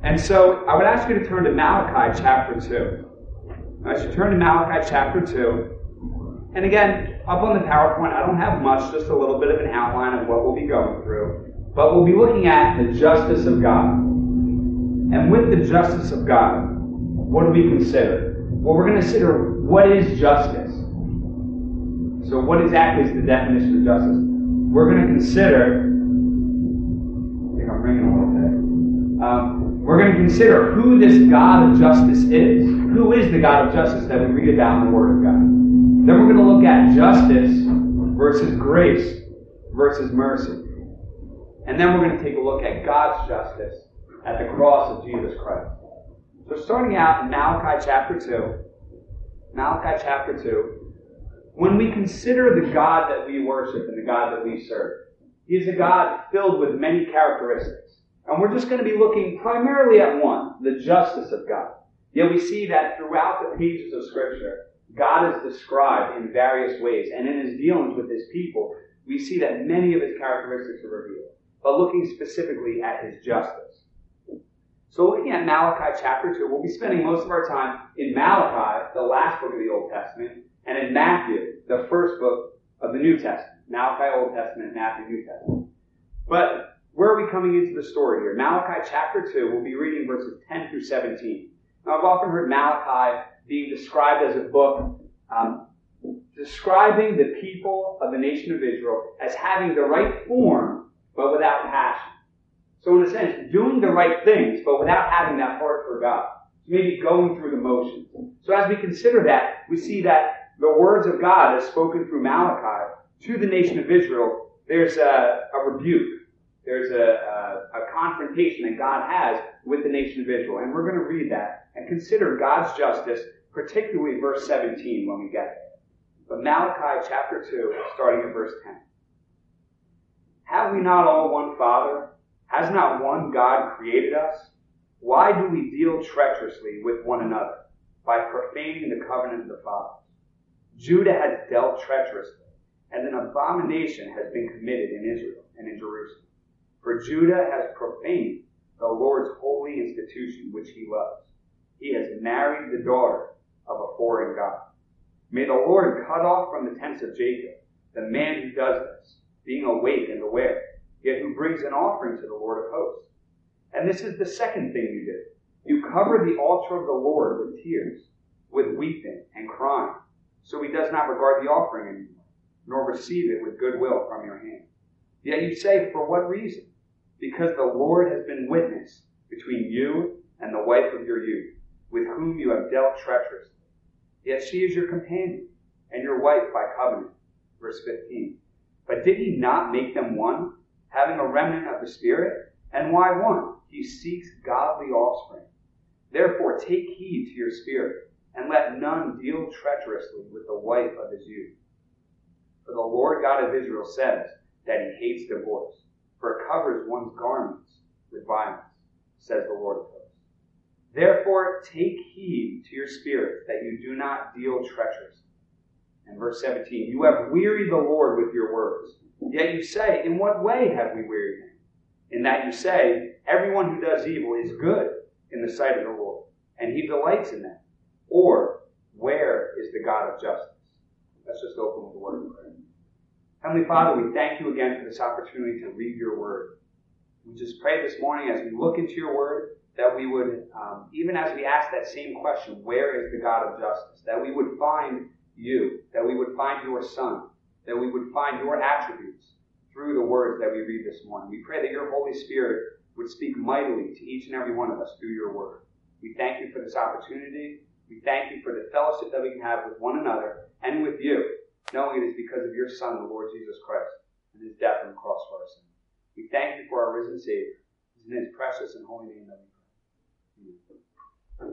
And so I would ask you to turn to Malachi chapter 2. As you turn to Malachi chapter 2, and again, up on the PowerPoint, I don't have much, just a little bit of an outline of what we'll be going through. But we'll be looking at the justice of God. And with the justice of God, what do we consider? Well, we're going to consider what is justice. So what exactly is the definition of justice? We're going to consider, I think I'm ringing a little bit. We're going to consider who this God of justice is. Who is the God of justice that we read about in the Word of God? Then we're going to look at justice versus grace versus mercy. And then we're going to take a look at God's justice at the cross of Jesus Christ. So starting out in Malachi chapter 2, when we consider the God that we worship and the God that we serve, He is a God filled with many characteristics. And we're just going to be looking primarily at one, the justice of God. Yet we see that throughout the pages of Scripture, God is described in various ways. And in His dealings with His people, we see that many of His characteristics are revealed. But looking specifically at His justice. So looking at Malachi chapter 2, we'll be spending most of our time in Malachi, the last book of the Old Testament, and in Matthew, the first book of the New Testament. Malachi Old Testament, Matthew New Testament. But where are we coming into the story here? Malachi chapter 2, we'll be reading verses 10 through 17. Now, I've often heard Malachi being described as a book describing the people of the nation of Israel as having the right form, but without passion. So in a sense, doing the right things, but without having that heart for God. Maybe going through the motions. So as we consider that, we see that the words of God as spoken through Malachi to the nation of Israel, there's a rebuke. There's a confrontation that God has with the nation of Israel. And we're going to read that and consider God's justice, particularly verse 17 when we get there. But Malachi chapter 2, starting at verse 10. Have we not all one Father? Has not one God created us? Why do we deal treacherously with one another by profaning the covenant of the fathers? Judah has dealt treacherously, and an abomination has been committed in Israel and in Jerusalem. For Judah has profaned the Lord's holy institution which He loves. He has married the daughter of a foreign god. May the Lord cut off from the tents of Jacob the man who does this, being awake and aware, yet who brings an offering to the Lord of hosts. And this is the second thing you do. You cover the altar of the Lord with tears, with weeping and crying, so He does not regard the offering anymore, nor receive it with goodwill from your hand. Yet you say, for what reason? Because the Lord has been witness between you and the wife of your youth, with whom you have dealt treacherously. Yet she is your companion, and your wife by covenant. Verse 15. But did He not make them one, having a remnant of the Spirit? And why one? He seeks godly offspring. Therefore take heed to your spirit, and let none deal treacherously with the wife of his youth. For the Lord God of Israel says that He hates divorce, for it covers one's garments with violence, says the Lord of hosts. Therefore take heed to your spirits, that you do not deal treacherously. And verse 17, you have wearied the Lord with your words. Yet you say, in what way have we wearied Him? In that you say, everyone who does evil is good in the sight of the Lord, and He delights in them. Or, where is the God of justice? Let's just open with the word of prayer. Heavenly Father, we thank You again for this opportunity to read Your word. We just pray this morning as we look into Your word, that we would, even as we ask that same question, where is the God of justice? That we would find You, that we would find Your Son, that we would find Your attributes through the words that we read this morning. We pray that Your Holy Spirit would speak mightily to each and every one of us through Your word. We thank You for this opportunity. We thank You for the fellowship that we can have with one another and with You, knowing it is because of Your Son, the Lord Jesus Christ, and His death on the cross for our sins. We thank You for our risen Savior. It's in His precious and holy name that we pray.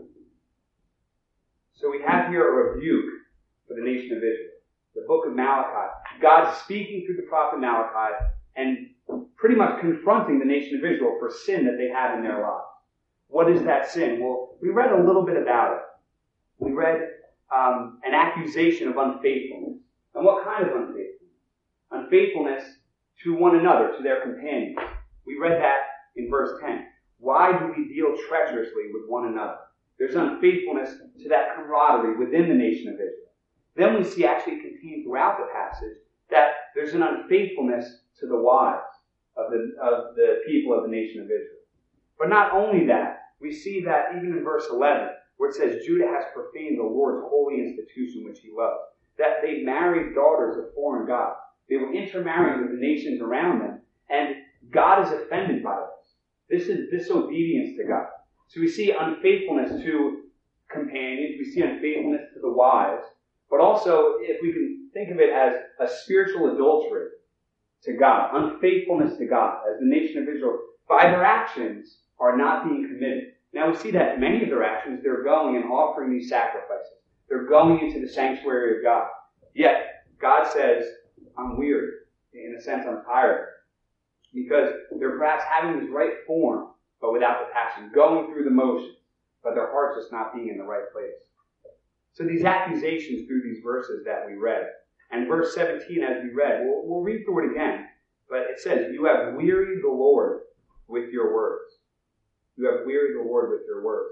So we have here a rebuke for the nation of Israel. The book of Malachi. God speaking through the prophet Malachi and pretty much confronting the nation of Israel for sin that they have in their lives. What is that sin? Well, we read a little bit about it. We read an accusation of unfaithfulness. And what kind of unfaithfulness? Unfaithfulness to one another, to their companions. We read that in verse 10. Why do we deal treacherously with one another? There's unfaithfulness to that camaraderie within the nation of Israel. Then we see actually contained throughout the passage that there's an unfaithfulness to the wives of the people of the nation of Israel. But not only that, we see that even in verse 11, where it says, Judah has profaned the Lord's holy institution which he loves, that they married daughters of foreign gods. They were intermarrying with the nations around them, and God is offended by this. This is disobedience to God. So we see unfaithfulness to companions, we see unfaithfulness to the wives, but also, if we can think of it as a spiritual adultery to God, unfaithfulness to God, as the nation of Israel, by their actions, are not being committed. Now we see that many of their actions, they're going and offering these sacrifices. They're going into the sanctuary of God. Yet, God says, I'm weary. In a sense, I'm tired. Because they're perhaps having this right form, but without the passion, going through the motions, but their heart's just not being in the right place. So these accusations through these verses that we read, and verse 17 as we read, we'll read through it again, but it says, you have wearied the Lord with your words. You have wearied the Lord with your words.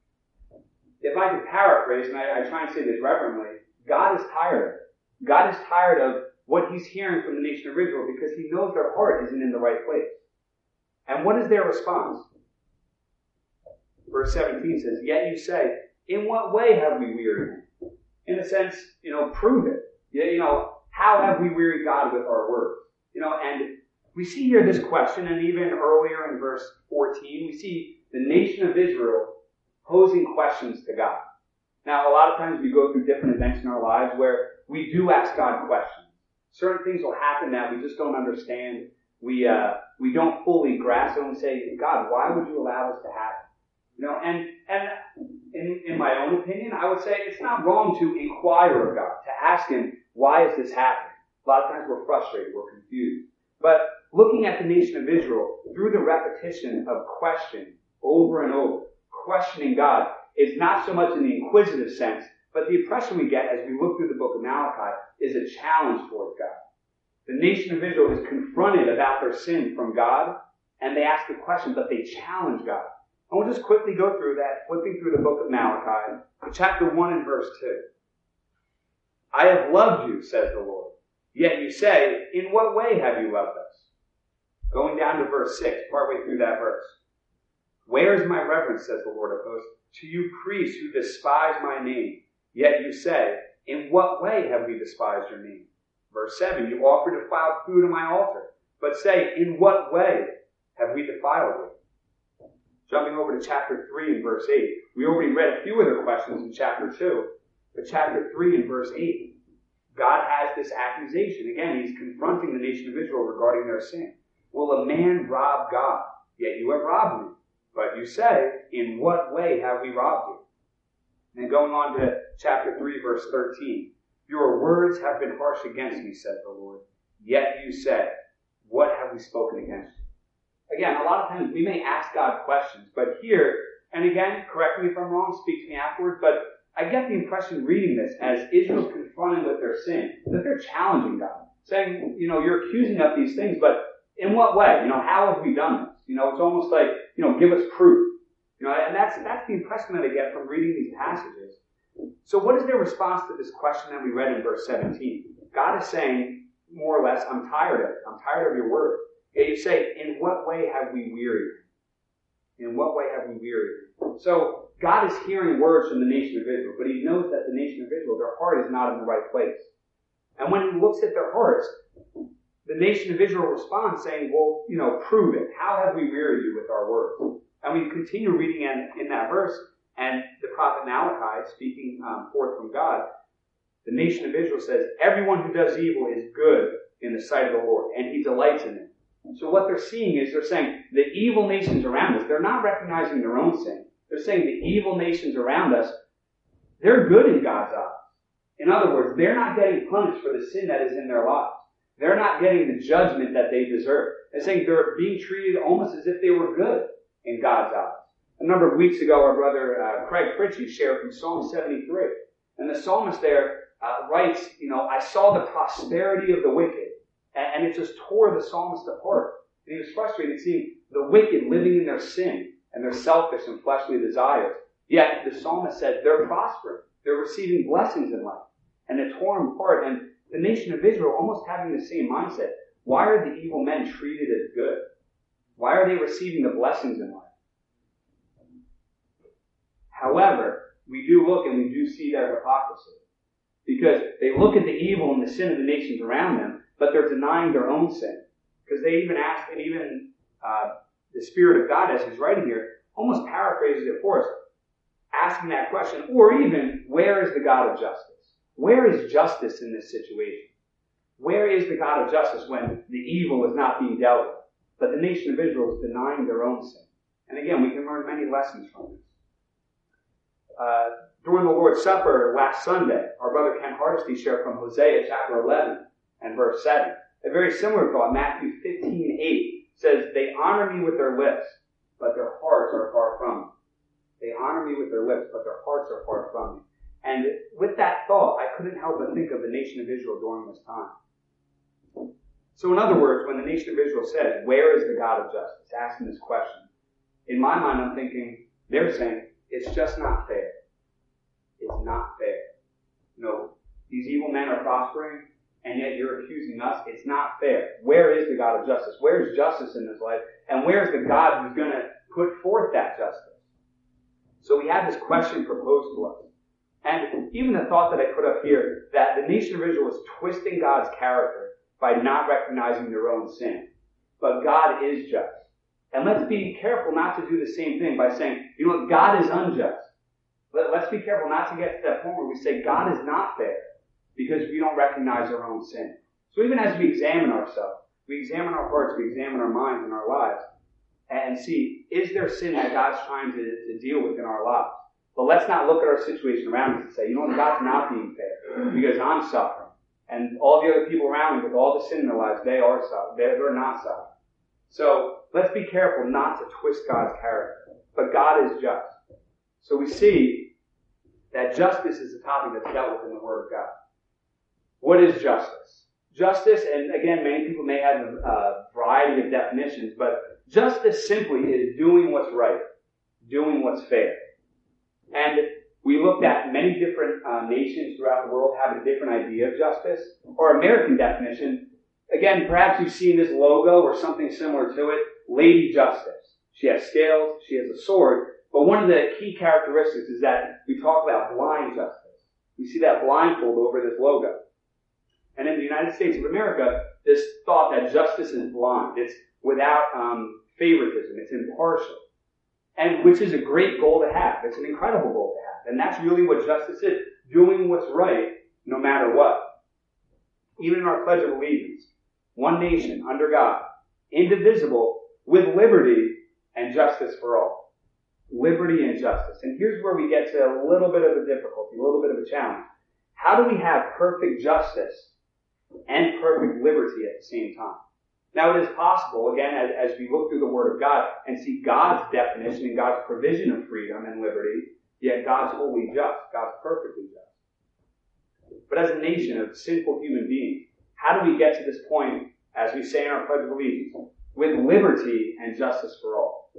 If I could paraphrase, and I try and say this reverently, God is tired of it. God is tired of what he's hearing from the nation of Israel because he knows their heart isn't in the right place. And what is their response? Verse 17 says, yet you say, in what way have we wearied him? In a sense, prove it. How have we wearied God with our words? And we see here this question, and even earlier in verse 14, we see the nation of Israel posing questions to God. Now, a lot of times we go through different events in our lives where we do ask God questions. Certain things will happen that we just don't understand. We don't fully grasp it, and we say, God, why would you allow this to happen? And in my own opinion, I would say it's not wrong to inquire of God, to ask him, why is this happening? A lot of times we're frustrated, we're confused. But looking at the nation of Israel, through the repetition of question over and over, questioning God is not so much in the inquisitive sense, but the impression we get as we look through the book of Malachi is a challenge towards God. The nation of Israel is confronted about their sin from God, and they ask the question, but they challenge God. And we'll just quickly go through that, flipping through the book of Malachi, chapter 1 and verse 2. I have loved you, says the Lord. Yet you say, in what way have you loved us? Going down to verse 6, partway through that verse. Where is my reverence, says the Lord of hosts, to you priests who despise my name? Yet you say, in what way have we despised your name? Verse 7, you offer defiled food on my altar, but say, in what way have we defiled you? Jumping over to chapter 3 and verse 8. We already read a few other questions in chapter 2, but chapter 3 and verse 8. God has this accusation. Again, he's confronting the nation of Israel regarding their sin. Will a man rob God? Yet you have robbed me. But you say, in what way have we robbed you? And going on to chapter 3, verse 13. Your words have been harsh against me, says the Lord. Yet you say, what have we spoken against you? Again, a lot of times we may ask God questions, but here, and again, correct me if I'm wrong, speak to me afterwards, but I get the impression reading this as Israel's confronted with their sin, that they're challenging God, saying, you're accusing of these things, but in what way? How have we done this? It's almost like, give us proof. And that's the impression that I get from reading these passages. So what is their response to this question that we read in verse 17? God is saying, more or less, I'm tired of it. I'm tired of your word. Yet you say, in what way have we wearied? In what way have we wearied? So God is hearing words from the nation of Israel, but he knows that the nation of Israel, their heart is not in the right place. And when he looks at their hearts, the nation of Israel responds saying, well, prove it. How have we wearied you with our words? And we continue reading in that verse, and the prophet Malachi, speaking forth from God, the nation of Israel says, everyone who does evil is good in the sight of the Lord, and he delights in it. So what they're seeing is they're saying the evil nations around us, they're not recognizing their own sin. They're saying the evil nations around us, they're good in God's eyes. In other words, they're not getting punished for the sin that is in their lives. They're not getting the judgment that they deserve. They're saying they're being treated almost as if they were good in God's eyes. A number of weeks ago, our brother Craig Fritchie shared from Psalm 73. And the psalmist there writes, I saw the prosperity of the wicked. And it just tore the psalmist apart. And he was frustrated seeing the wicked living in their sin and their selfish and fleshly desires. Yet the psalmist said they're prospering. They're receiving blessings in life. And they're torn apart. And the nation of Israel almost having the same mindset. Why are the evil men treated as good? Why are they receiving the blessings in life? However, we do look and we do see their hypocrisy. Because they look at the evil and the sin of the nations around them, but they're denying their own sin. Because they even ask, and even the Spirit of God, as he's writing here, almost paraphrases it for us, asking that question, or even, where is the God of justice? Where is justice in this situation? Where is the God of justice when the evil is not being dealt with? But the nation of Israel is denying their own sin. And again, we can learn many lessons from this. During the Lord's Supper last Sunday, our brother Ken Hardesty shared from Hosea chapter 11 and verse 7. A very similar thought, Matthew 15:8, says, they honor me with their lips, but their hearts are far from me. They honor me with their lips, but their hearts are far from me. And with that thought, I couldn't help but think of the nation of Israel during this time. So in other words, when the nation of Israel says, where is the God of justice? Asking this question. In my mind, I'm thinking, they're saying, it's just not fair. It's not fair. No, these evil men are prospering, and yet you're accusing us. It's not fair. Where is the God of justice? Where is justice in this life? And where is the God who's going to put forth that justice? So we have this question proposed to us. And even the thought that I put up here, that the nation of Israel is twisting God's character by not recognizing their own sin. But God is just. And let's be careful not to do the same thing by saying, you know what, God is unjust. Let's be careful not to get to that point where we say God is not fair because we don't recognize our own sin. So even as we examine ourselves, we examine our hearts, we examine our minds and our lives, and see, is there sin that God's trying to deal with in our lives? But let's not look at our situation around us and say, you know what, God's not being fair because I'm suffering. And all the other people around me with all the sin in their lives, they are suffering. They're not suffering. So let's be careful not to twist God's character. But God is just. So we see that justice is a topic that's dealt with in the Word of God. What is justice? Justice, and again, many people may have a variety of definitions, but justice simply is doing what's right, doing what's fair. And we looked at many different nations throughout the world have a different idea of justice. Our American definition, again, perhaps you've seen this logo or something similar to it, Lady Justice. She has scales, she has a sword, but one of the key characteristics is that we talk about blind justice. We see that blindfold over this logo. And in the United States of America, this thought that justice is blind. It's without favoritism. It's impartial. And which is a great goal to have. It's an incredible goal to have. And that's really what justice is. Doing what's right no matter what. Even in our Pledge of Allegiance. One nation, under God, indivisible, with liberty and justice for all. Liberty and justice. And here's where we get to a little bit of a difficulty, a little bit of a challenge. How do we have perfect justice and perfect liberty at the same time? Now it is possible, again, as we look through the Word of God and see God's definition and God's provision of freedom and liberty, yet God's wholly just, God's perfectly just. But as a nation of sinful human beings, how do we get to this point, as we say in our Pledge of Allegiance, with liberty and justice for all?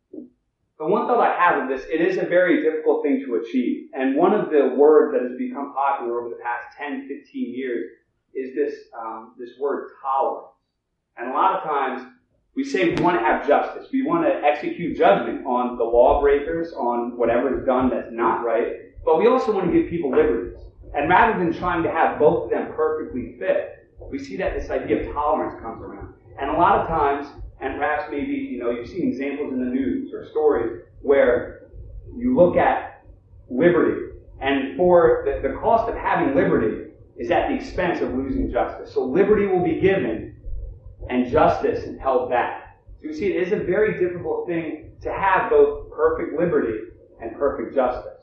The one thought I have of this, it is a very difficult thing to achieve. And one of the words that has become popular over the past 10, 15 years is this word tolerance. And a lot of times we say we want to have justice. We want to execute judgment on the lawbreakers, on whatever is done that's not right. But we also want to give people liberties. And rather than trying to have both of them perfectly fit, we see that this idea of tolerance comes around. And a lot of times, and perhaps maybe, you've seen examples in the news or stories where you look at liberty, and for the cost of having liberty is at the expense of losing justice. So liberty will be given, and justice held back. So you see, it is a very difficult thing to have both perfect liberty and perfect justice.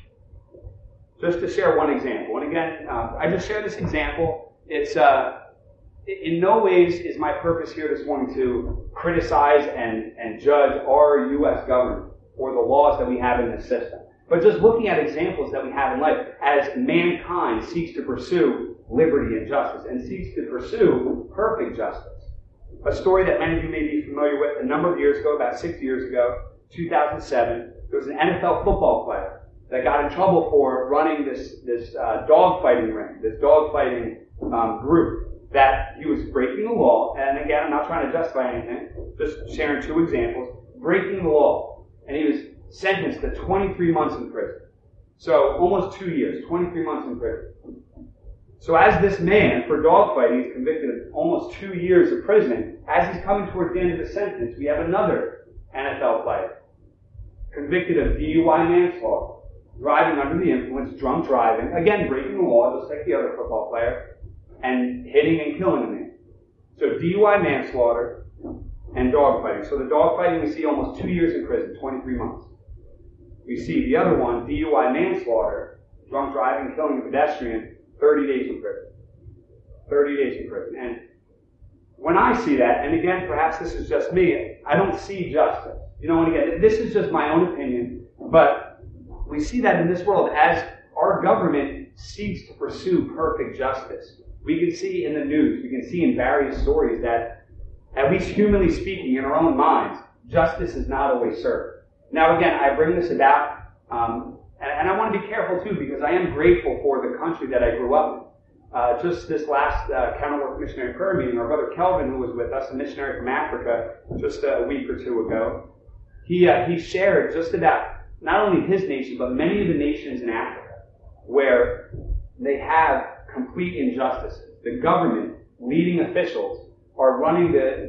Just to share one example, and again, I just share this example. It's in no ways is my purpose here this morning to criticize and judge our U.S. government or the laws that we have in this system, but just looking at examples that we have in life as mankind seeks to pursue liberty and justice and seeks to pursue perfect justice. A story that many of you may be familiar with, a number of years ago, about 6 years ago, 2007, there was an NFL football player that got in trouble for running this dogfighting ring, this dogfighting group, that he was breaking the law. And again, I'm not trying to justify anything, just sharing two examples. Breaking the law. And he was sentenced to 23 months in prison. So almost 2 years, 23 months in prison. So as this man, for dogfighting, is convicted of almost 2 years of prison, as he's coming towards the end of the sentence, we have another NFL player convicted of DUI manslaughter, driving under the influence, drunk driving, again breaking the law just like the other football player, and hitting and killing a man. So DUI manslaughter and dogfighting. So the dogfighting, we see almost 2 years in prison, 23 months. We see the other one, DUI manslaughter, drunk driving, killing a pedestrian, 30 days in prison. 30 days in prison. And when I see that, and again, perhaps this is just me, I don't see justice. And again, this is just my own opinion, but we see that in this world as our government seeks to pursue perfect justice. We can see in the news, we can see in various stories that, at least humanly speaking, in our own minds, justice is not always served. Now again, I bring this about, and I want to be careful too, because I am grateful for the country that I grew up in. Just this last Kenilworth Missionary Prayer meeting, our brother Kelvin, who was with us, a missionary from Africa, just a week or two ago, he shared just about not only his nation, but many of the nations in Africa, where they have complete injustices. The government, leading officials, are running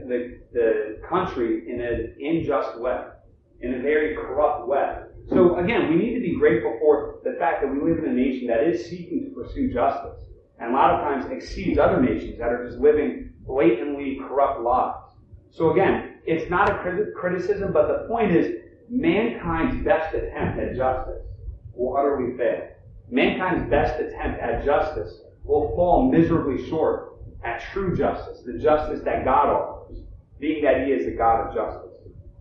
the country in an unjust way, in a very corrupt way. So again, we need to be grateful for the fact that we live in a nation that is seeking to pursue justice, and a lot of times exceeds other nations that are just living blatantly corrupt lives. So again, it's not a criticism, but the point is, mankind's best attempt at justice will utterly fail. Mankind's best attempt at justice will fall miserably short at true justice, the justice that God offers, being that He is the God of justice.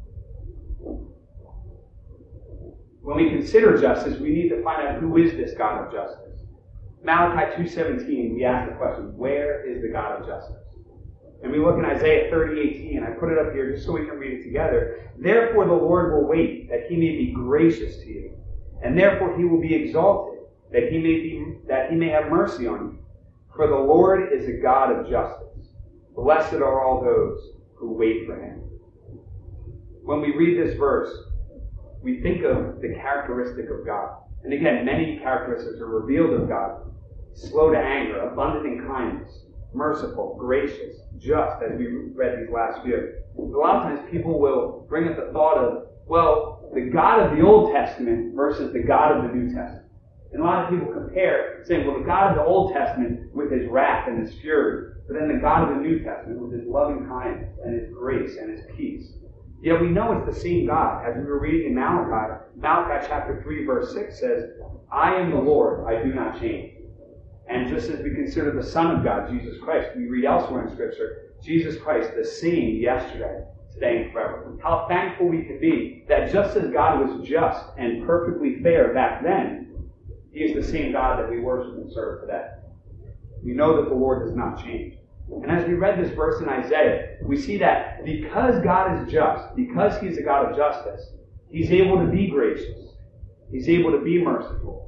When we consider justice, we need to find out who is this God of justice. Malachi 2:17, we ask the question, where is the God of justice? And we look in Isaiah 30:18, I put it up here just so we can read it together. Therefore the Lord will wait, that He may be gracious to you, and therefore He will be exalted, that He may have mercy on you. For the Lord is a God of justice. Blessed are all those who wait for Him. When we read this verse, we think of the characteristic of God. And again, many characteristics are revealed of God. Slow to anger, abundant in kindness, merciful, gracious, just, as we read these last few. A lot of times people will bring up the thought of, well, the God of the Old Testament versus the God of the New Testament. And a lot of people compare, saying, well, the God of the Old Testament with His wrath and His fury, but then the God of the New Testament with His loving kindness and His grace and His peace. Yet we know it's the same God. As we were reading in Malachi chapter 3, verse 6 says, I am the Lord, I do not change. And just as we consider the Son of God, Jesus Christ, we read elsewhere in Scripture, Jesus Christ, the same yesterday, today, and forever. How thankful we can be that just as God was just and perfectly fair back then, He is the same God that we worship and serve today. We know that the Lord does not change. And as we read this verse in Isaiah, we see that because God is just, because He is a God of justice, He's able to be gracious. He's able to be merciful.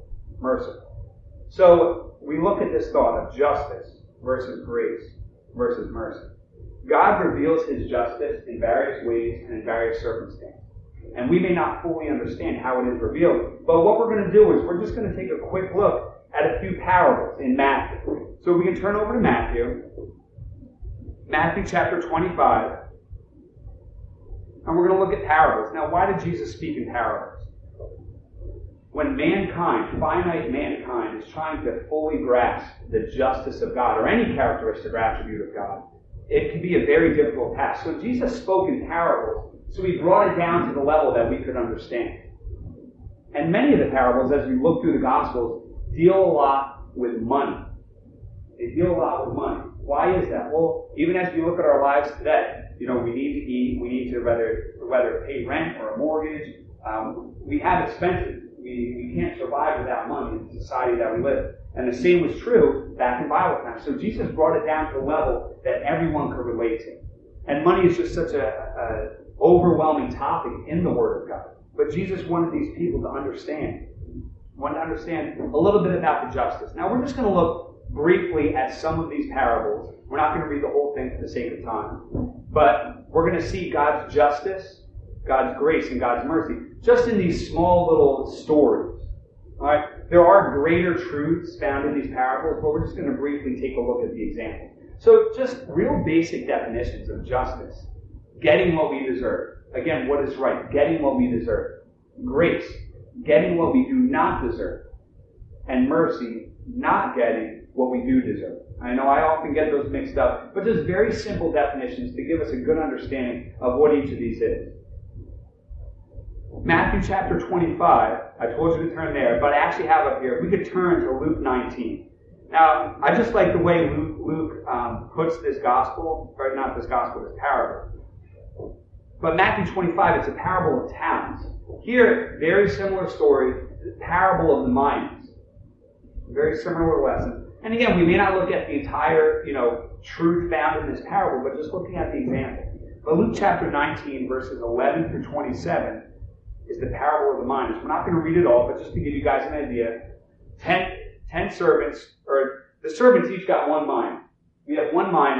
So we look at this thought of justice versus grace versus mercy. God reveals His justice in various ways and in various circumstances. And we may not fully understand how it is revealed. But what we're going to do is we're just going to take a quick look at a few parables in Matthew. So we can turn over to Matthew. Matthew chapter 25. And we're going to look at parables. Now, why did Jesus speak in parables? When mankind, finite mankind, is trying to fully grasp the justice of God or any characteristic or attribute of God, it can be a very difficult task. So Jesus spoke in parables, so He brought it down to the level that we could understand. And many of the parables, as we look through the Gospels, deal a lot with money. They deal a lot with money. Why is that? Well, even as we look at our lives today, we need to eat, we need to whether pay rent or a mortgage. We have expenses. We can't survive without money in the society that we live. And the same was true back in Bible times. So Jesus brought it down to a level that everyone could relate to. And money is just such a overwhelming topic in the Word of God. But Jesus wanted these people to understand. Wanted to understand a little bit about the justice. Now we're just going to look briefly at some of these parables. We're not going to read the whole thing for the sake of time. But we're going to see God's justice, God's grace, and God's mercy just in these small little stories. All right? There are greater truths found in these parables, but we're just going to briefly take a look at the example. So just real basic definitions of justice. Getting what we deserve. Again, what is right? Getting what we deserve. Grace. Getting what we do not deserve. And mercy. Not getting what we do deserve. I know I often get those mixed up, but just very simple definitions to give us a good understanding of what each of these is. Matthew chapter 25, I told you to turn there, but I actually have up here, we could turn to Luke 19. Now, I just like the way Luke puts this gospel, or not this gospel, this parable. But Matthew 25, it's a parable of talents. Here, very similar story, the parable of the minas. Very similar lesson. And again, we may not look at the entire, truth found in this parable, but just looking at the example. But Luke chapter 19, verses 11 through 27, is the parable of the minas. We're not going to read it all, but just to give you guys an idea, 10 servants, or the servants each got one mina. We have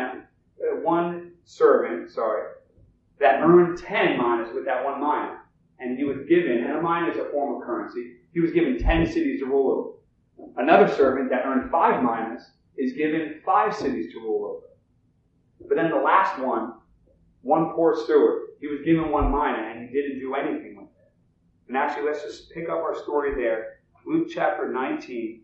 one servant, that earned 10 minas with that one mina. And he was given, and a mina is a form of currency, he was given 10 cities to rule over. Another servant that earned 5 minas is given 5 cities to rule over. But then the last one poor steward, he was given 1 mina and he didn't do anything with it. And actually, let's just pick up our story there. Luke chapter 19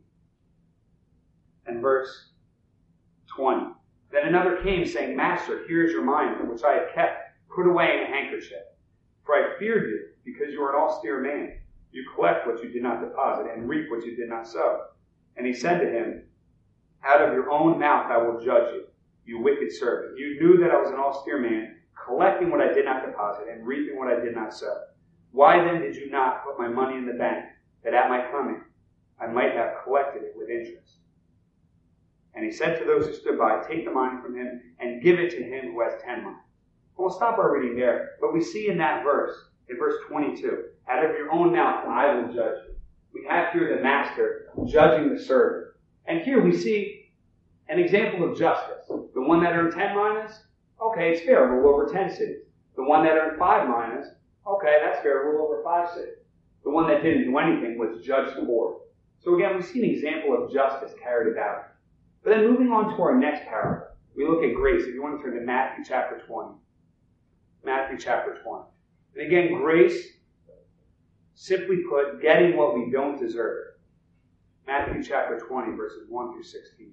and verse 20. Then another came saying, Master, here is your mina, which I have kept, put away in a handkerchief. For I feared you, because you are an austere man. You collect what you did not deposit, and reap what you did not sow. And he said to him, Out of your own mouth I will judge you, you wicked servant. You knew that I was an austere man, collecting what I did not deposit, and reaping what I did not sow. Why then did you not put my money in the bank, that at my coming I might have collected it with interest? And he said to those who stood by, Take the money from him, and give it to him who has 10 minas. We'll stop our reading there, but we see in that verse, in verse 22, out of your own mouth I will judge you. We have here the master judging the servant. And here we see an example of justice. The one that earned 10 minas, okay, it's fair, rule over 10 cities. The one that earned 5 minas, okay, that's fair, rule over 5 cities. The one that didn't do anything was judged for. So again, we see an example of justice carried about. But then moving on to our next parable, we look at grace. If you want to turn to Matthew chapter 20. Matthew chapter 20. And again, grace, simply put, getting what we don't deserve. Matthew chapter 20, verses 1 through 16.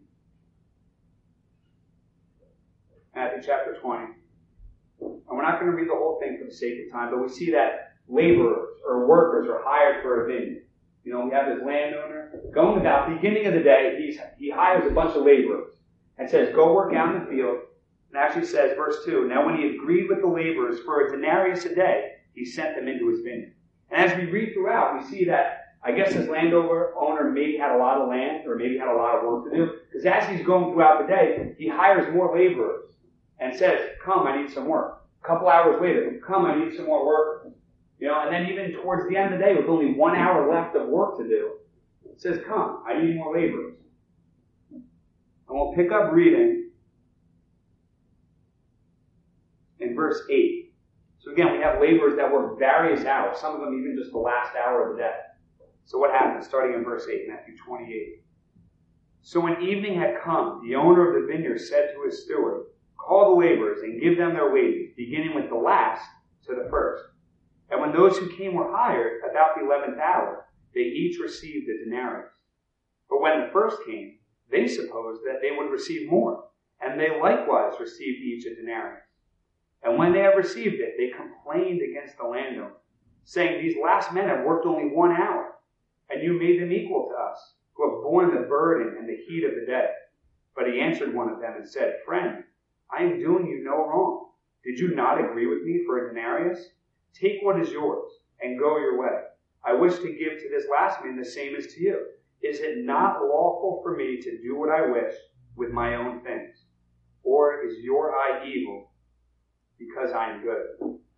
Matthew chapter 20. And we're not going to read the whole thing for the sake of time, but we see that laborers or workers are hired for a vineyard. We have this landowner going about, beginning of the day, he hires a bunch of laborers and says, go work out in the field. And actually says, verse 2, Now when he agreed with the laborers for a denarius a day, he sent them into his vineyard. And as we read throughout, we see that, I guess this landowner maybe had a lot of land, or maybe had a lot of work to do, because as he's going throughout the day, he hires more laborers and says, come, I need some work. A couple hours later, come, I need some more workers. And then even towards the end of the day, with only 1 hour left of work to do, it says, come, I need more laborers. And we'll pick up reading in verse 8. So again, we have laborers that work various hours, some of them even just the last hour of the day. So what happens? Starting in verse 8, Matthew 28. So when evening had come, the owner of the vineyard said to his steward, Call the laborers and give them their wages, beginning with the last to the first. And when those who came were hired, about the 11th hour, they each received a denarius. But when the first came, they supposed that they would receive more, and they likewise received each a denarius. And when they had received it, they complained against the landowner, saying, These last men have worked only 1 hour, and you made them equal to us, who have borne the burden and the heat of the day. But he answered one of them and said, Friend, I am doing you no wrong. Did you not agree with me for a denarius? Take what is yours, and go your way. I wish to give to this last man the same as to you. Is it not lawful for me to do what I wish with my own things? Or is your eye evil because I am good?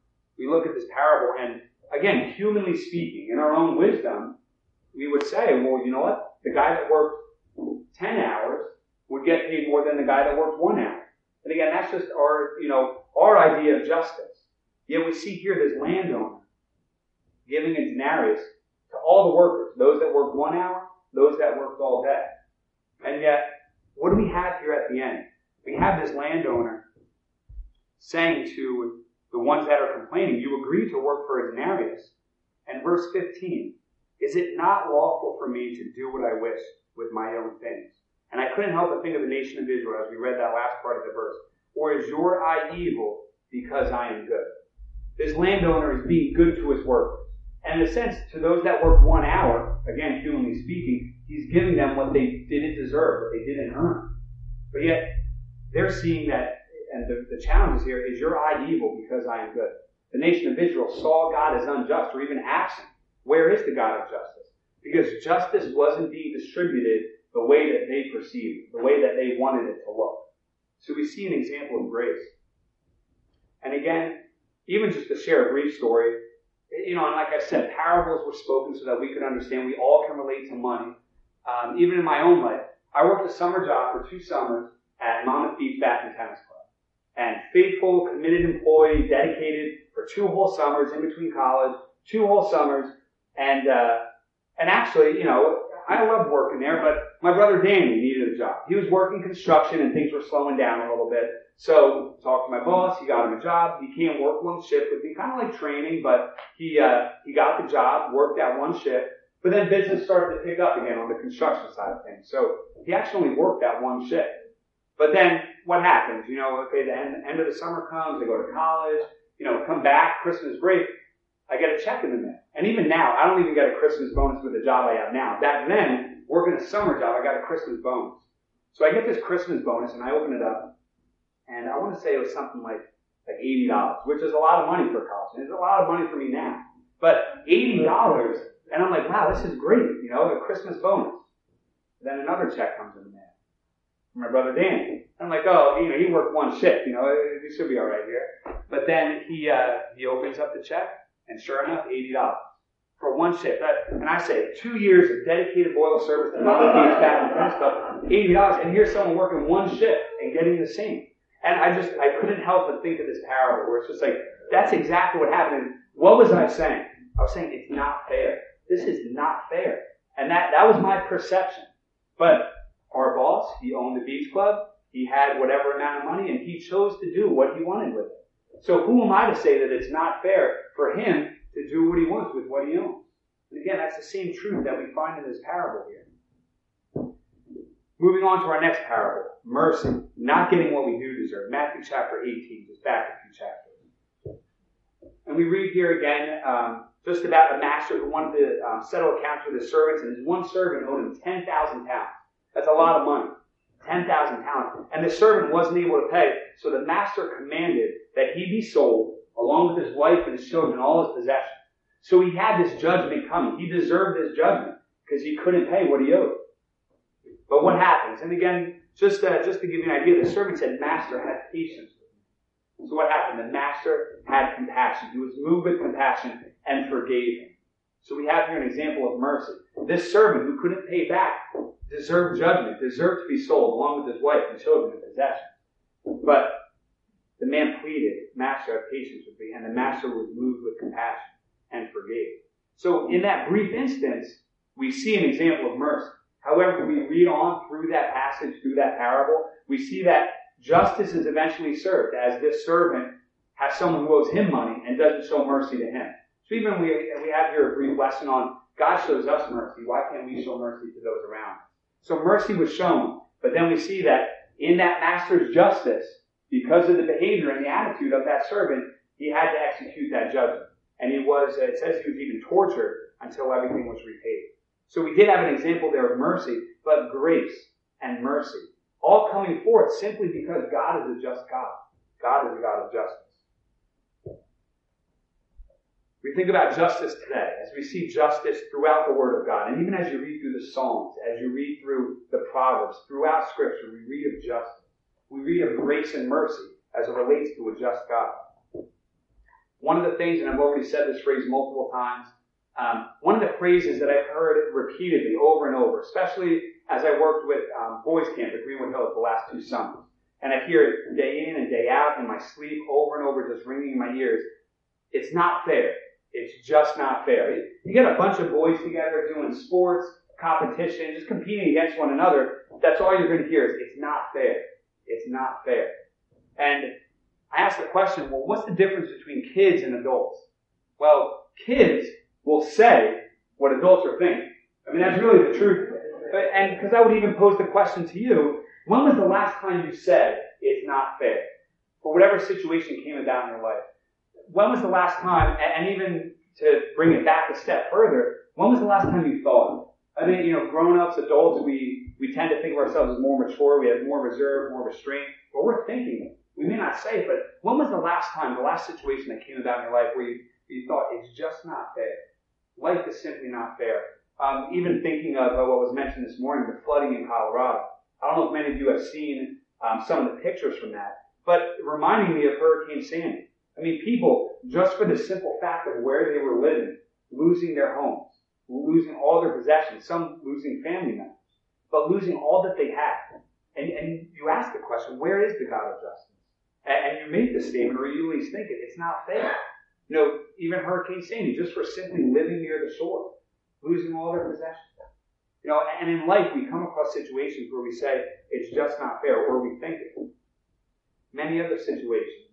we look at this parable, and again, humanly speaking, in our own wisdom, we would say, well, you know what? The guy that worked 10 hours would get paid more than the guy that worked 1 hour. And again, that's just our idea of justice. Yet we see here this landowner giving a denarius to all the workers, those that worked 1 hour, those that worked all day. And yet, what do we have here at the end? We have this landowner saying to the ones that are complaining, you agreed to work for a denarius. And verse 15, is it not lawful for me to do what I wish with my own things? And I couldn't help but think of the nation of Israel as we read that last part of the verse. Or is your eye evil because I am good? This landowner is being good to his workers. And in a sense, to those that work 1 hour, again, humanly speaking, he's giving them what they didn't deserve, what they didn't earn. But yet, they're seeing that, and the challenge is here, is your eye evil because I am good? The nation of Israel saw God as unjust or even absent. Where is the God of justice? Because justice wasn't being distributed the way that they perceived, the way that they wanted it to look. So we see an example of grace. And again, even just to share a brief story, and like I said, parables were spoken so that we could understand. We all can relate to money. Even in my own life, I worked a summer job for 2 summers at Monmouth Beach Bath and Tennis Club. And faithful, committed employee, dedicated for 2 whole summers in between college, 2 whole summers. And actually, I loved working there, but my brother Danny needed a job. He was working construction and things were slowing down a little bit. So talked to my boss, he got him a job. He came work 1 shift with me, kind of like training, but he got the job, worked that 1 shift. But then business started to pick up again on the construction side of things. So he actually only worked that 1 shift. But then what happens? Okay, the end of the summer comes, they go to college, come back, Christmas break, I get a check in the mail. And even now, I don't even get a Christmas bonus with the job I have now. Back then, working a summer job, I got a Christmas bonus. So I get this Christmas bonus and I open it up. And I want to say it was something like $80, which is a lot of money for college. And it's a lot of money for me now. But $80, and I'm like, wow, this is great, a Christmas bonus. Then another check comes in the mail from my brother Danny. I'm like, oh, he worked 1 shift, he should be all right here. But then he opens up the check, and sure enough, $80 for 1 shift. And I say, 2 years of dedicated loyal service to Monmouth Beach Bath and Tennis Club, $80, and here's someone working 1 shift and getting the same. And I couldn't help but think of this parable where it's just like, that's exactly what happened. And what was I saying? I was saying, it's not fair. This is not fair. And that was my perception. But our boss, he owned the beach club. He had whatever amount of money, and he chose to do what he wanted with it. So who am I to say that it's not fair for him to do what he wants with what he owns? And again, that's the same truth that we find in this parable here. Moving on to our next parable, mercy, not getting what we do deserve. Matthew chapter 18, just back a few chapters. And we read here again just about a master who wanted to settle accounts with his servants, and his 1 servant owed him 10,000 pounds. That's a lot of money, 10,000 pounds. And the servant wasn't able to pay, so the master commanded that he be sold, along with his wife and his children, all his possessions. So he had this judgment coming. He deserved this judgment because he couldn't pay what he owed. But what happens? And again, just to give you an idea, the servant said, Master, have patience with me. So what happened? The master had compassion. He was moved with compassion and forgave him. So we have here an example of mercy. This servant who couldn't pay back deserved judgment, deserved to be sold along with his wife and children and possessions. But the man pleaded, Master, have patience with me. And the master was moved with compassion and forgave. So in that brief instance, we see an example of mercy. However, we read on through that passage, through that parable, we see that justice is eventually served as this servant has someone who owes him money and doesn't show mercy to him. So even we have here a brief lesson on God shows us mercy. Why can't we show mercy to those around us? So mercy was shown, but then we see that in that master's justice, because of the behavior and the attitude of that servant, he had to execute that judgment. And it says he was even tortured until everything was repaid. So we did have an example there of mercy, but grace and mercy, all coming forth simply because God is a just God. God is a God of justice. We think about justice today, as we see justice throughout the Word of God, and even as you read through the Psalms, as you read through the Proverbs, throughout Scripture, we read of justice. We read of grace and mercy as it relates to a just God. one of the things, and I've already said this phrase multiple times, one of the phrases that I've heard repeatedly over and over, especially as I worked with boys camp at Greenwood Hills the last 2 summers, and I hear it day in and day out in my sleep over and over, just ringing in my ears. It's not fair. It's just not fair. You get a bunch of boys together doing sports, competition, just competing against one another. That's all you're going to hear is, it's not fair. It's not fair. And I asked the question, well, what's the difference between kids and adults? Well, kids will say what adults are thinking. I mean, that's really the truth. And because I would even pose the question to you, when was the last time you said, it's not fair? For whatever situation came about in your life. When was the last time, and even to bring it back a step further, when was the last time you thought? I mean, grown-ups, adults, we tend to think of ourselves as more mature, we have more reserve, more restraint, but we're thinking it. We may not say it, but when was the last time, the last situation that came about in your life where you thought, it's just not fair? Life is simply not fair. Even thinking of what was mentioned this morning, the flooding in Colorado. I don't know if many of you have seen some of the pictures from that, but reminding me of Hurricane Sandy. I mean, people, just for the simple fact of where they were living, losing their homes, losing all their possessions, some losing family members, but losing all that they had. And you ask the question, where is the God of justice? And you make the statement, or you at least think it, it's not fair. Even Hurricane Sandy, just for simply living near the shore, losing all their possessions. And in life, we come across situations where we say, it's just not fair, or we think it. Many other situations,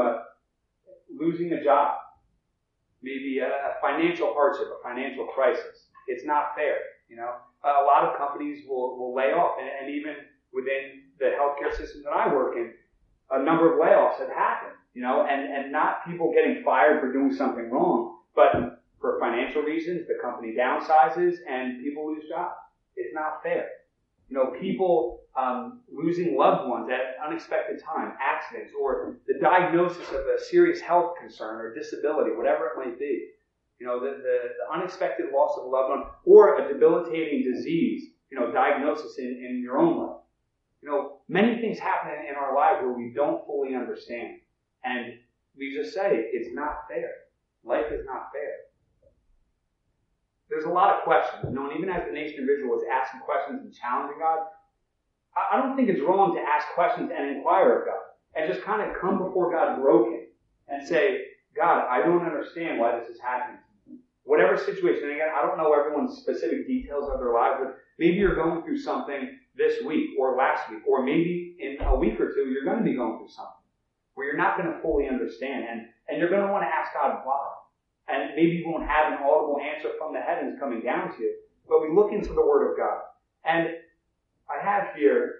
losing a job, maybe a financial hardship, a financial crisis. It's not fair. A lot of companies will lay off, and even within the healthcare system that I work in, a number of layoffs have happened. And not people getting fired for doing something wrong, but for financial reasons, the company downsizes and people lose jobs. It's not fair. People losing loved ones at an unexpected time, accidents, or the diagnosis of a serious health concern or disability, whatever it might be. The unexpected loss of a loved one, or a debilitating disease, diagnosis in your own life. Many things happen in our lives where we don't fully understand. And we just say, it's not fair. Life is not fair. There's a lot of questions. And even as the nation of Israel was asking questions and challenging God, I don't think it's wrong to ask questions and inquire of God. And just kind of come before God broken and say, God, I don't understand why this is happening. Whatever situation, and again, I don't know everyone's specific details of their lives, but maybe you're going through something this week or last week, or maybe in a week or two, you're going to be going through something where you're not going to fully understand. And you're going to want to ask God why. And maybe you won't have an audible answer from the heavens coming down to you. But we look into the Word of God. And I have here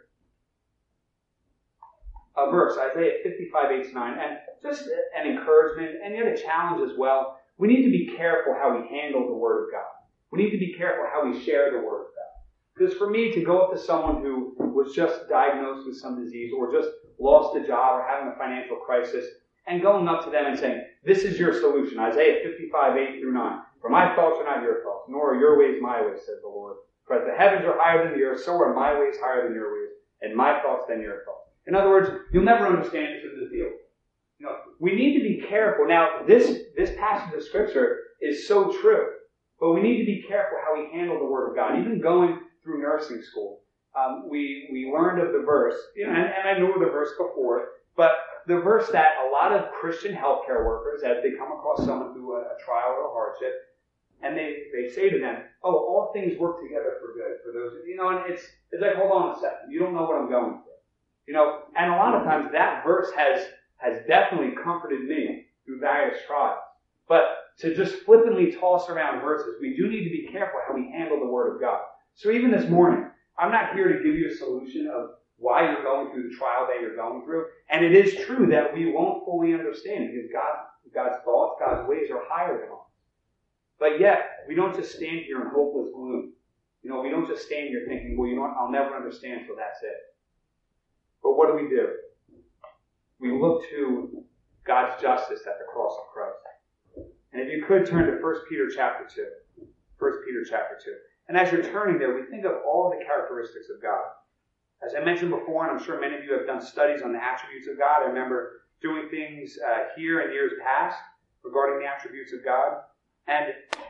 a verse, Isaiah 55:8-9, and just an encouragement and yet a challenge as well. We need to be careful how we handle the Word of God. We need to be careful how we share the Word of God. Because for me to go up to someone who was just diagnosed with some disease or just lost a job or having a financial crisis and going up to them and saying, this is your solution, Isaiah 55:8-9. For my thoughts are not your thoughts, nor are your ways my ways, says the Lord. For as the heavens are higher than the earth, so are my ways higher than your ways, and my thoughts than your thoughts. In other words, you'll never understand this in the field. We need to be careful. Now, this passage of Scripture is so true, but we need to be careful how we handle the Word of God. Even going through nursing school, we learned of the verse, and I knew of the verse before, but the verse that a lot of Christian healthcare workers, as they come across someone through a trial or a hardship, and they say to them, oh, all things work together for good for those, and it's like, hold on a second, you don't know what I'm going through. And a lot of times that verse has definitely comforted me through various trials. But to just flippantly toss around verses, we do need to be careful how we handle the Word of God. So even this morning, I'm not here to give you a solution of why you're going through the trial that you're going through. And it is true that we won't fully understand because God's thoughts, God's ways are higher than ours. But yet, we don't just stand here in hopeless gloom. We don't just stand here thinking, well, I'll never understand, so that's it. But what do? We look to God's justice at the cross of Christ. And if you could turn to 1 Peter chapter 2. 1 Peter chapter 2. And as you're turning there, we think of all the characteristics of God. As I mentioned before, and I'm sure many of you have done studies on the attributes of God. I remember doing things here in years past regarding the attributes of God. And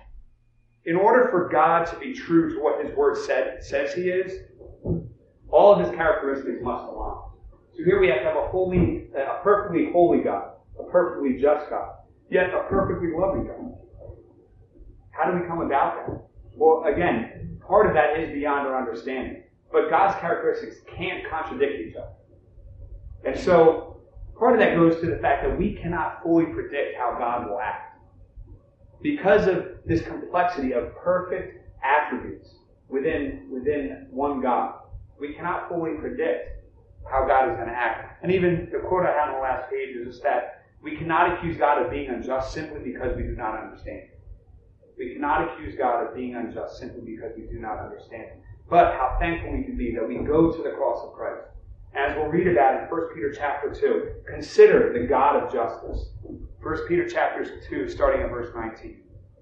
in order for God to be true to what His Word says He is, all of His characteristics must align. So here we have to have a perfectly holy God, a perfectly just God, yet a perfectly loving God. How do we come about that? Well, again, part of that is beyond our understanding. But God's characteristics can't contradict each other. And so, part of that goes to the fact that we cannot fully predict how God will act. Because of this complexity of perfect attributes within one God, we cannot fully predict how God is going to act. And even the quote I had on the last page is that we cannot accuse God of being unjust simply because we do not understand. We cannot accuse God of being unjust simply because we do not understand. But how thankful we can be that we go to the cross of Christ. As we'll read about in 1 Peter chapter 2, consider the God of justice. 1 Peter chapter 2, starting at verse 19.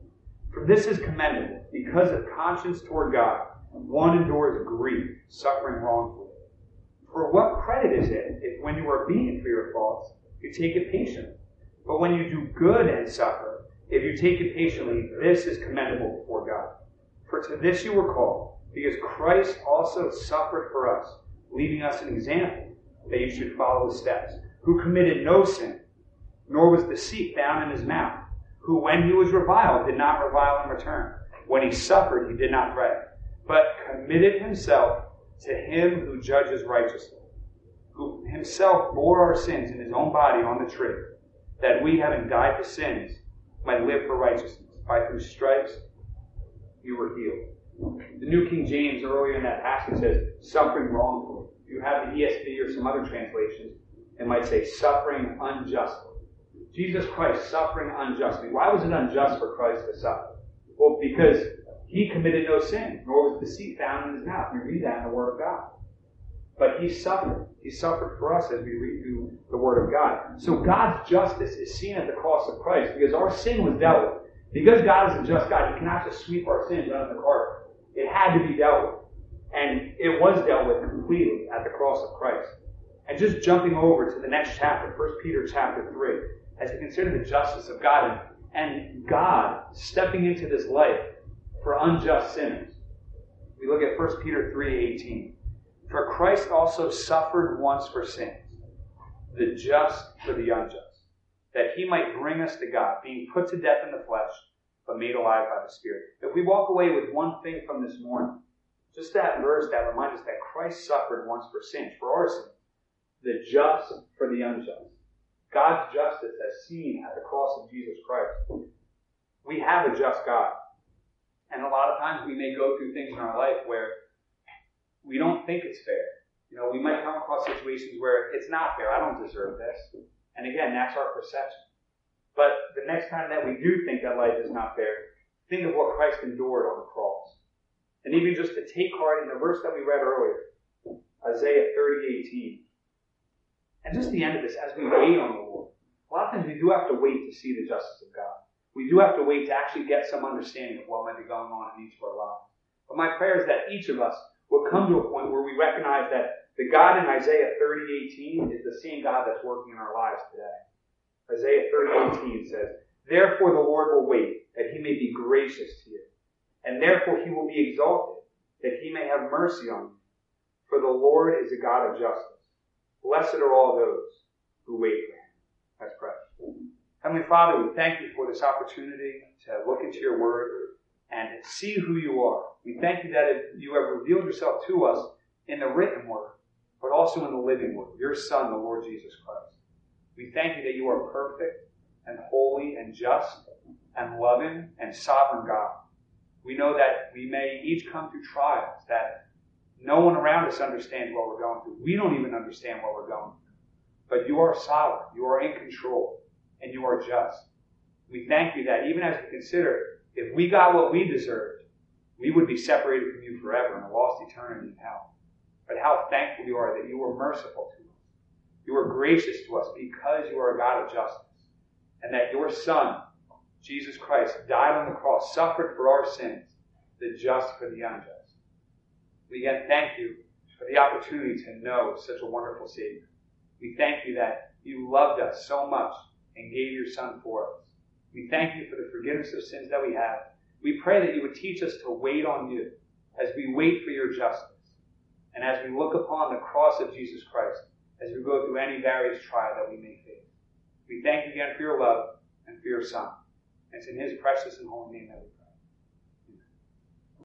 For this is commendable, because of conscience toward God, one endures grief, suffering wrongfully. For what credit is it if when you are beaten for your faults, you take it patiently? But when you do good and suffer, if you take it patiently, this is commendable before God. For to this you were called, because Christ also suffered for us, leaving us an example that you should follow his steps, who committed no sin, nor was deceit found in his mouth, who when he was reviled did not revile in return. When he suffered, he did not threaten, but committed himself to him who judges righteously, who himself bore our sins in his own body on the tree, that we, having died to sins, might live for righteousness, by whose stripes you were healed. The New King James earlier in that passage says, suffering wrongfully. If you have the ESV or some other translations, it might say suffering unjustly. Jesus Christ suffering unjustly. Why was it unjust for Christ to suffer? Well, because he committed no sin, nor was deceit found in his mouth. We read that in the Word of God. But he suffered. He suffered for us as we read through the Word of God. So God's justice is seen at the cross of Christ because our sin was dealt with. Because God is a just God, he cannot just sweep our sins under the carpet. It had to be dealt with. And it was dealt with completely at the cross of Christ. And just jumping over to the next chapter, 1 Peter chapter 3, as we consider the justice of God and God stepping into this life for unjust sinners. We look at 1 Peter 3:18. For Christ also suffered once for sins, the just for the unjust, that he might bring us to God, being put to death in the flesh, but made alive by the Spirit. If we walk away with one thing from this morning, just that verse that reminds us that Christ suffered once for sins, for our sins, the just for the unjust. God's justice as seen at the cross of Jesus Christ. We have a just God. And a lot of times we may go through things in our life where we don't think it's fair. You know, we might come across situations where it's not fair. I don't deserve this. And again, that's our perception. But the next time that we do think that life is not fair, think of what Christ endured on the cross. And even just to take heart in the verse that we read earlier, Isaiah 30:18. And just the end of this, as we wait on the Lord, a lot of times we do have to wait to see the justice of God. We do have to wait to actually get some understanding of what might be going on in each of our lives. But my prayer is that each of us will come to a point where we recognize that the God in Isaiah 30:18 is the same God that's working in our lives today. Isaiah 30:18 says, therefore the Lord will wait, that he may be gracious to you. And therefore he will be exalted, that he may have mercy on you. For the Lord is a God of justice. Blessed are all those who wait for him. Let's pray. Heavenly Father, we thank you for this opportunity to look into your word and see who you are. We thank you that you have revealed yourself to us in the written word, but also in the living word, your Son, the Lord Jesus Christ. We thank you that you are perfect and holy and just and loving and sovereign God. We know that we may each come through trials, that no one around us understands what we're going through. We don't even understand what we're going through. But you are sovereign, you are in control, and you are just. We thank you that even as we consider, if we got what we deserved, we would be separated from you forever in a lost eternity in hell. But how thankful you are that you were merciful to us. You are gracious to us because you are a God of justice. And that your Son, Jesus Christ, died on the cross, suffered for our sins, the just for the unjust. We again thank you for the opportunity to know such a wonderful Savior. We thank you that you loved us so much and gave your Son for us. We thank you for the forgiveness of sins that we have. We pray that you would teach us to wait on you as we wait for your justice, and as we look upon the cross of Jesus Christ, as we go through any various trial that we may face. We thank you again for your love and for your Son. And it's in his precious and holy name that we pray.